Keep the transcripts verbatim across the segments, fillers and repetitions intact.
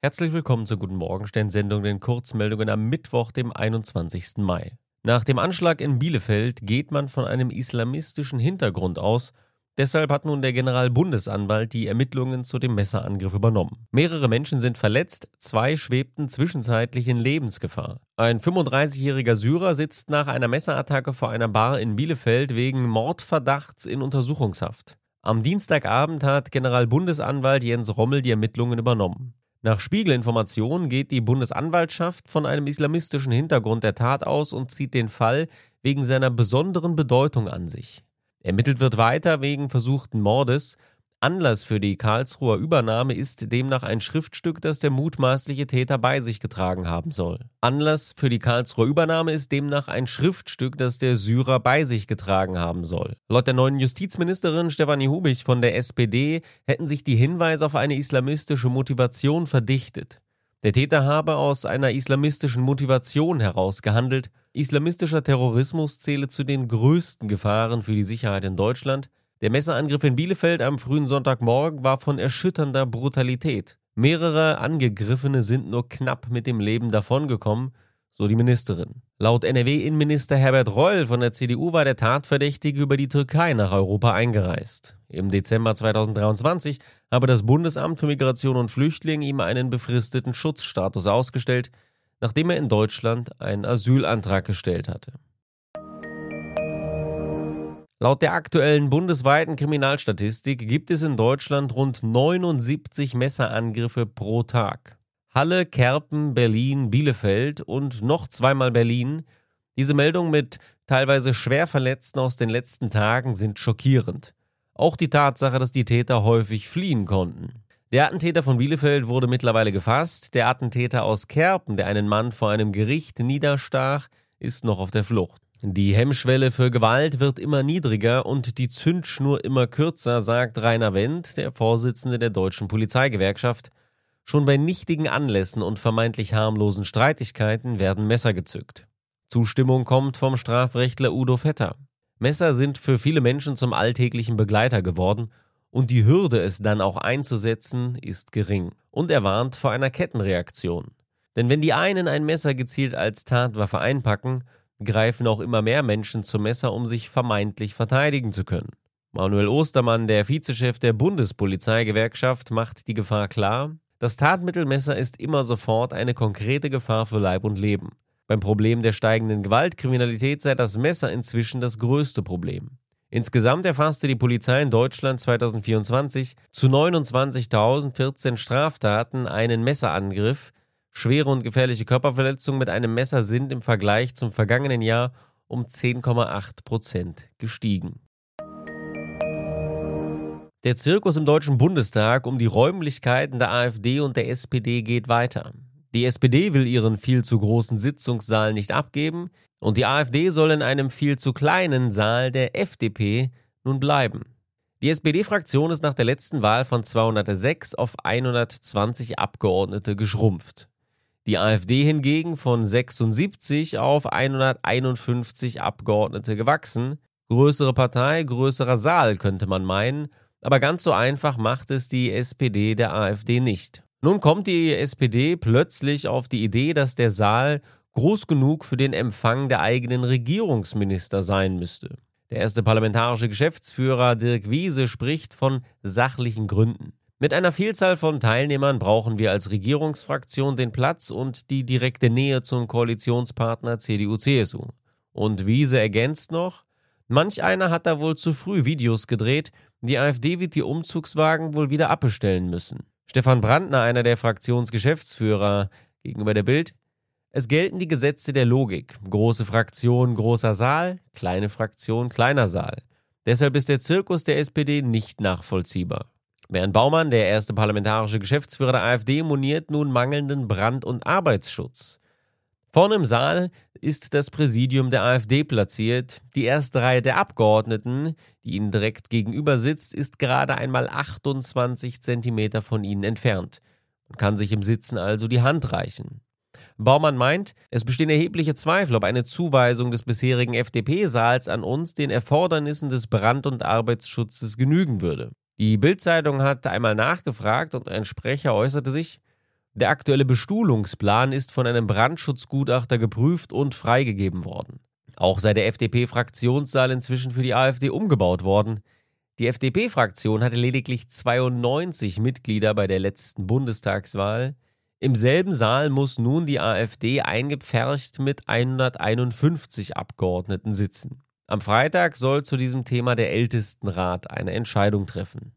Herzlich willkommen zur Guten Morgenstern-Sendung, den Kurzmeldungen am Mittwoch, dem einundzwanzigsten Mai. Nach dem Anschlag in Bielefeld geht man von einem islamistischen Hintergrund aus. Deshalb hat nun der Generalbundesanwalt die Ermittlungen zu dem Messerangriff übernommen. Mehrere Menschen sind verletzt, zwei schwebten zwischenzeitlich in Lebensgefahr. Ein fünfunddreißigjähriger Syrer sitzt nach einer Messerattacke vor einer Bar in Bielefeld wegen Mordverdachts in Untersuchungshaft. Am Dienstagabend hat Generalbundesanwalt Jens Rommel die Ermittlungen übernommen. Nach Spiegel-Informationen geht die Bundesanwaltschaft von einem islamistischen Hintergrund der Tat aus und zieht den Fall wegen seiner besonderen Bedeutung an sich. Ermittelt wird weiter wegen versuchten Mordes. Anlass für die Karlsruher Übernahme ist demnach ein Schriftstück, das der mutmaßliche Täter bei sich getragen haben soll. Anlass für die Karlsruher Übernahme ist demnach ein Schriftstück, das der Syrer bei sich getragen haben soll. Laut der neuen Justizministerin Stefanie Hubich von der S P D hätten sich die Hinweise auf eine islamistische Motivation verdichtet. Der Täter habe aus einer islamistischen Motivation heraus gehandelt. Islamistischer Terrorismus zähle zu den größten Gefahren für die Sicherheit in Deutschland. Der Messerangriff in Bielefeld am frühen Sonntagmorgen war von erschütternder Brutalität. Mehrere Angegriffene sind nur knapp mit dem Leben davongekommen, so die Ministerin. Laut N R W-Innenminister Herbert Reul von der C D U war der Tatverdächtige über die Türkei nach Europa eingereist. Im Dezember zweitausenddreiundzwanzig habe das Bundesamt für Migration und Flüchtlinge ihm einen befristeten Schutzstatus ausgestellt, nachdem er in Deutschland einen Asylantrag gestellt hatte. Laut der aktuellen bundesweiten Kriminalstatistik gibt es in Deutschland rund neunundsiebzig Messerangriffe pro Tag. Halle, Kerpen, Berlin, Bielefeld und noch zweimal Berlin. Diese Meldungen mit teilweise schwer Verletzten aus den letzten Tagen sind schockierend. Auch die Tatsache, dass die Täter häufig fliehen konnten. Der Attentäter von Bielefeld wurde mittlerweile gefasst. Der Attentäter aus Kerpen, der einen Mann vor einem Gericht niederstach, ist noch auf der Flucht. Die Hemmschwelle für Gewalt wird immer niedriger und die Zündschnur immer kürzer, sagt Rainer Wendt, der Vorsitzende der Deutschen Polizeigewerkschaft. Schon bei nichtigen Anlässen und vermeintlich harmlosen Streitigkeiten werden Messer gezückt. Zustimmung kommt vom Strafrechtler Udo Vetter. Messer sind für viele Menschen zum alltäglichen Begleiter geworden und die Hürde, es dann auch einzusetzen, ist gering. Und er warnt vor einer Kettenreaktion. Denn wenn die einen ein Messer gezielt als Tatwaffe einpacken, greifen auch immer mehr Menschen zum Messer, um sich vermeintlich verteidigen zu können. Manuel Ostermann, der Vizechef der Bundespolizeigewerkschaft, macht die Gefahr klar: Das Tatmittel Messer ist immer sofort eine konkrete Gefahr für Leib und Leben. Beim Problem der steigenden Gewaltkriminalität sei das Messer inzwischen das größte Problem. Insgesamt erfasste die Polizei in Deutschland zweitausendvierundzwanzig zu neunundzwanzigtausendvierzehn Straftaten einen Messerangriff. Schwere und gefährliche Körperverletzungen mit einem Messer sind im Vergleich zum vergangenen Jahr um zehn Komma acht Prozent gestiegen. Der Zirkus im Deutschen Bundestag um die Räumlichkeiten der AfD und der S P D geht weiter. Die S P D will ihren viel zu großen Sitzungssaal nicht abgeben und die AfD soll in einem viel zu kleinen Saal der F D P nun bleiben. Die S P D-Fraktion ist nach der letzten Wahl von zweihundertsechs auf hundertzwanzig Abgeordnete geschrumpft. Die AfD hingegen von sechsundsiebzig auf hunderteinundfünfzig Abgeordnete gewachsen. Größere Partei, größerer Saal, könnte man meinen, aber ganz so einfach macht es die S P D der AfD nicht. Nun kommt die S P D plötzlich auf die Idee, dass der Saal groß genug für den Empfang der eigenen Regierungsminister sein müsste. Der erste parlamentarische Geschäftsführer Dirk Wiese spricht von sachlichen Gründen. Mit einer Vielzahl von Teilnehmern brauchen wir als Regierungsfraktion den Platz und die direkte Nähe zum Koalitionspartner C D U C S U. Und Wiese ergänzt noch: Manch einer hat da wohl zu früh Videos gedreht, die AfD wird die Umzugswagen wohl wieder abbestellen müssen. Stefan Brandner, einer der Fraktionsgeschäftsführer, gegenüber der Bild: Es gelten die Gesetze der Logik. Große Fraktion, großer Saal, kleine Fraktion, kleiner Saal. Deshalb ist der Zirkus der S P D nicht nachvollziehbar. Bernd Baumann, der erste parlamentarische Geschäftsführer der AfD, moniert nun mangelnden Brand- und Arbeitsschutz. Vorne im Saal ist das Präsidium der AfD platziert. Die erste Reihe der Abgeordneten, die ihnen direkt gegenüber sitzt, ist gerade einmal achtundzwanzig Zentimeter von ihnen entfernt. Man kann sich im Sitzen also die Hand reichen. Baumann meint, es bestehen erhebliche Zweifel, ob eine Zuweisung des bisherigen F D P-Saals an uns den Erfordernissen des Brand- und Arbeitsschutzes genügen würde. Die Bild-Zeitung hat einmal nachgefragt und ein Sprecher äußerte sich: Der aktuelle Bestuhlungsplan ist von einem Brandschutzgutachter geprüft und freigegeben worden. Auch sei der F D P-Fraktionssaal inzwischen für die AfD umgebaut worden. Die F D P-Fraktion hatte lediglich zweiundneunzig Mitglieder bei der letzten Bundestagswahl. Im selben Saal muss nun die AfD eingepfercht mit hunderteinundfünfzig Abgeordneten sitzen. Am Freitag soll zu diesem Thema der Ältestenrat eine Entscheidung treffen.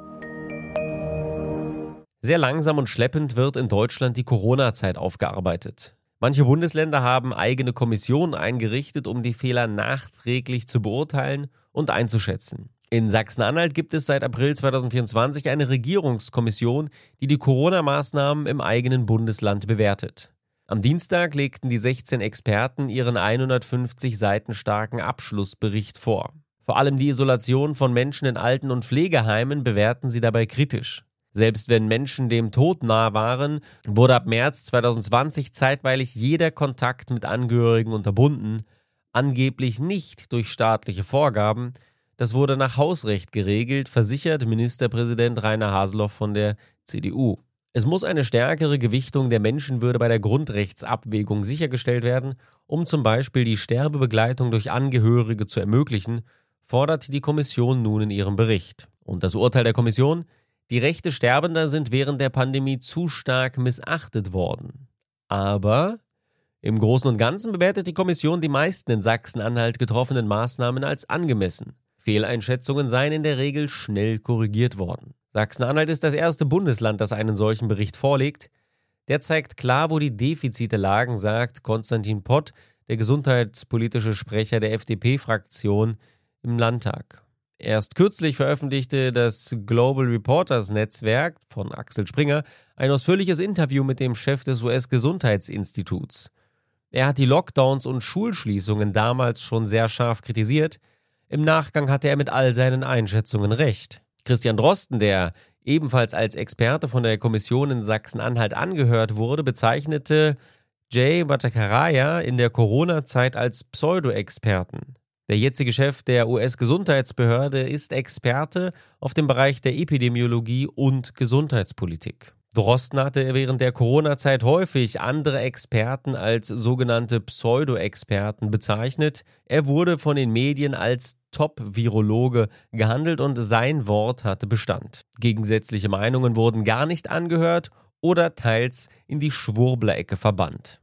Sehr langsam und schleppend wird in Deutschland die Corona-Zeit aufgearbeitet. Manche Bundesländer haben eigene Kommissionen eingerichtet, um die Fehler nachträglich zu beurteilen und einzuschätzen. In Sachsen-Anhalt gibt es seit April zweitausendvierundzwanzig eine Regierungskommission, die die Corona-Maßnahmen im eigenen Bundesland bewertet. Am Dienstag legten die sechzehn Experten ihren hundertfünfzig Seiten starken Abschlussbericht vor. Vor allem die Isolation von Menschen in Alten- und Pflegeheimen bewerten sie dabei kritisch. Selbst wenn Menschen dem Tod nahe waren, wurde ab März zweitausendzwanzig zeitweilig jeder Kontakt mit Angehörigen unterbunden, angeblich nicht durch staatliche Vorgaben. Das wurde nach Hausrecht geregelt, versichert Ministerpräsident Rainer Haseloff von der C D U. Es muss eine stärkere Gewichtung der Menschenwürde bei der Grundrechtsabwägung sichergestellt werden, um zum Beispiel die Sterbebegleitung durch Angehörige zu ermöglichen, fordert die Kommission nun in ihrem Bericht. Und das Urteil der Kommission: Die Rechte Sterbender sind während der Pandemie zu stark missachtet worden. Aber im Großen und Ganzen bewertet die Kommission die meisten in Sachsen-Anhalt getroffenen Maßnahmen als angemessen. Fehleinschätzungen seien in der Regel schnell korrigiert worden. Sachsen-Anhalt ist das erste Bundesland, das einen solchen Bericht vorlegt. Der zeigt klar, wo die Defizite lagen, sagt Konstantin Pott, der gesundheitspolitische Sprecher der F D P-Fraktion im Landtag. Erst kürzlich veröffentlichte das Global Reporters Netzwerk von Axel Springer ein ausführliches Interview mit dem Chef des U S-Gesundheitsinstituts. Er hat die Lockdowns und Schulschließungen damals schon sehr scharf kritisiert. Im Nachgang hatte er mit all seinen Einschätzungen recht. Christian Drosten, der ebenfalls als Experte von der Kommission in Sachsen-Anhalt angehört wurde, bezeichnete Jay Bhattacharya in der Corona-Zeit als Pseudo-Experten. Der jetzige Chef der U S-Gesundheitsbehörde ist Experte auf dem Bereich der Epidemiologie und Gesundheitspolitik. Drosten hatte während der Corona-Zeit häufig andere Experten als sogenannte Pseudo-Experten bezeichnet. Er wurde von den Medien als Top-Virologe gehandelt und sein Wort hatte Bestand. Gegensätzliche Meinungen wurden gar nicht angehört oder teils in die Schwurbler-Ecke verbannt.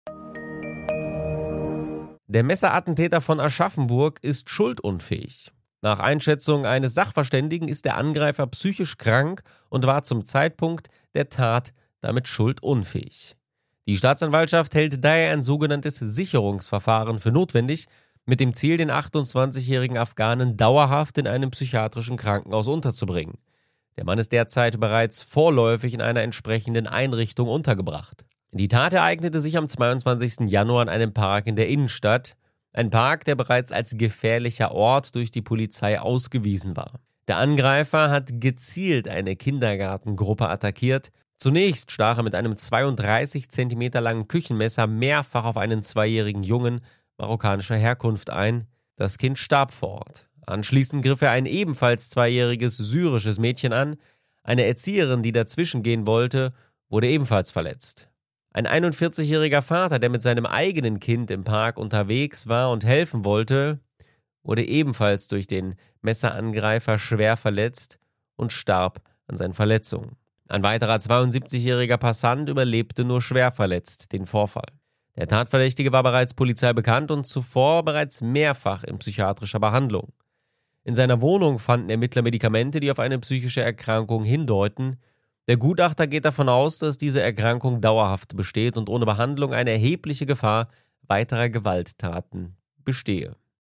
Der Messerattentäter von Aschaffenburg ist schuldunfähig. Nach Einschätzung eines Sachverständigen ist der Angreifer psychisch krank und war zum Zeitpunkt der Tat damit schuldunfähig. Die Staatsanwaltschaft hält daher ein sogenanntes Sicherungsverfahren für notwendig, mit dem Ziel, den achtundzwanzigjährigen Afghanen dauerhaft in einem psychiatrischen Krankenhaus unterzubringen. Der Mann ist derzeit bereits vorläufig in einer entsprechenden Einrichtung untergebracht. Die Tat ereignete sich am zweiundzwanzigsten Januar in einem Park in der Innenstadt. Ein Park, der bereits als gefährlicher Ort durch die Polizei ausgewiesen war. Der Angreifer hat gezielt eine Kindergartengruppe attackiert. Zunächst stach er mit einem zweiunddreißig Zentimeter langen Küchenmesser mehrfach auf einen zweijährigen Jungen marokkanischer Herkunft ein. Das Kind starb vor Ort. Anschließend griff er ein ebenfalls zweijähriges syrisches Mädchen an. Eine Erzieherin, die dazwischen gehen wollte, wurde ebenfalls verletzt. Ein einundvierzigjähriger Vater, der mit seinem eigenen Kind im Park unterwegs war und helfen wollte, wurde ebenfalls durch den Messerangreifer schwer verletzt und starb an seinen Verletzungen. Ein weiterer zweiundsiebzigjähriger Passant überlebte nur schwer verletzt den Vorfall. Der Tatverdächtige war bereits Polizei bekannt und zuvor bereits mehrfach in psychiatrischer Behandlung. In seiner Wohnung fanden Ermittler Medikamente, die auf eine psychische Erkrankung hindeuten. Der Gutachter geht davon aus, dass diese Erkrankung dauerhaft besteht und ohne Behandlung eine erhebliche Gefahr weiterer Gewalttaten bestehe.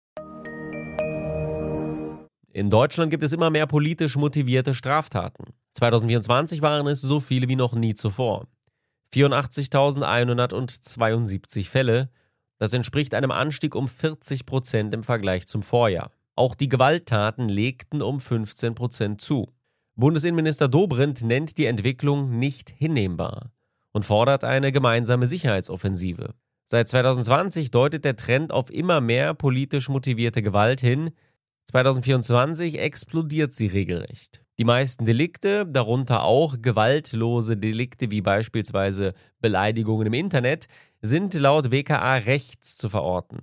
In Deutschland gibt es immer mehr politisch motivierte Straftaten. zweitausendvierundzwanzig waren es so viele wie noch nie zuvor. vierundachtzigtausendeinhundertzweiundsiebzig Fälle, das entspricht einem Anstieg um vierzig Prozent im Vergleich zum Vorjahr. Auch die Gewalttaten legten um fünfzehn Prozent zu. Bundesinnenminister Dobrindt nennt die Entwicklung nicht hinnehmbar und fordert eine gemeinsame Sicherheitsoffensive. Seit zweitausendzwanzig deutet der Trend auf immer mehr politisch motivierte Gewalt hin. zwanzig vierundzwanzig explodiert sie regelrecht. Die meisten Delikte, darunter auch gewaltlose Delikte wie beispielsweise Beleidigungen im Internet, sind laut B K A rechts zu verorten.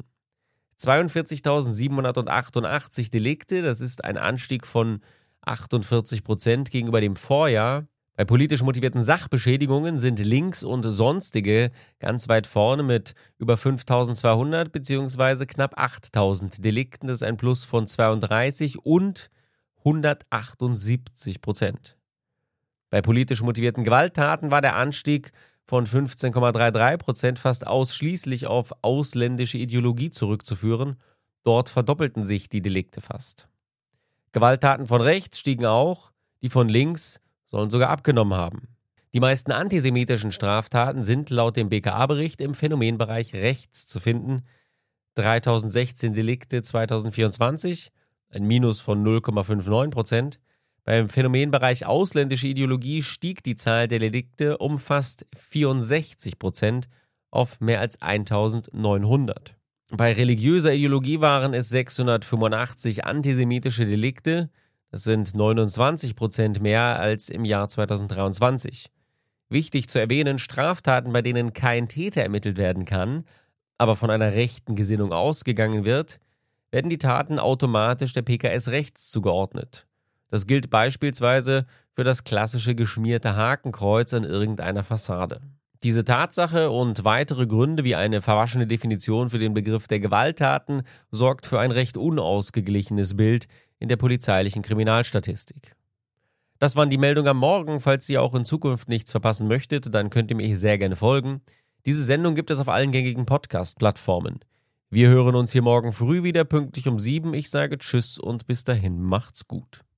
zweiundvierzigtausendsiebenhundertachtundachtzig Delikte, das ist ein Anstieg von achtundvierzig Prozent gegenüber dem Vorjahr. Bei politisch motivierten Sachbeschädigungen sind Links und Sonstige ganz weit vorne mit über fünftausendzweihundert bzw. knapp achttausend Delikten. Das ist ein Plus von zweiunddreißig und hundertachtundsiebzig Prozent. Bei politisch motivierten Gewalttaten war der Anstieg von fünfzehn Komma dreiunddreißig Prozent fast ausschließlich auf ausländische Ideologie zurückzuführen. Dort verdoppelten sich die Delikte fast. Gewalttaten von rechts stiegen auch, die von links sollen sogar abgenommen haben. Die meisten antisemitischen Straftaten sind laut dem B K A-Bericht im Phänomenbereich rechts zu finden. dreitausendsechzehn Delikte zwanzig vierundzwanzig, ein Minus von null Komma neunundfünfzig Prozent. Beim Phänomenbereich ausländische Ideologie stieg die Zahl der Delikte um fast vierundsechzig Prozent auf mehr als eintausendneunhundert. Bei religiöser Ideologie waren es sechshundertfünfundachtzig antisemitische Delikte, das sind neunundzwanzig Prozent mehr als im Jahr zweitausenddreiundzwanzig. Wichtig zu erwähnen, Straftaten, bei denen kein Täter ermittelt werden kann, aber von einer rechten Gesinnung ausgegangen wird, werden die Taten automatisch der P K S rechts zugeordnet. Das gilt beispielsweise für das klassische geschmierte Hakenkreuz an irgendeiner Fassade. Diese Tatsache und weitere Gründe wie eine verwaschene Definition für den Begriff der Gewalttaten sorgt für ein recht unausgeglichenes Bild in der polizeilichen Kriminalstatistik. Das waren die Meldungen am Morgen. Falls ihr auch in Zukunft nichts verpassen möchtet, dann könnt ihr mir hier sehr gerne folgen. Diese Sendung gibt es auf allen gängigen Podcast-Plattformen. Wir hören uns hier morgen früh wieder pünktlich um sieben. Ich sage Tschüss und bis dahin macht's gut.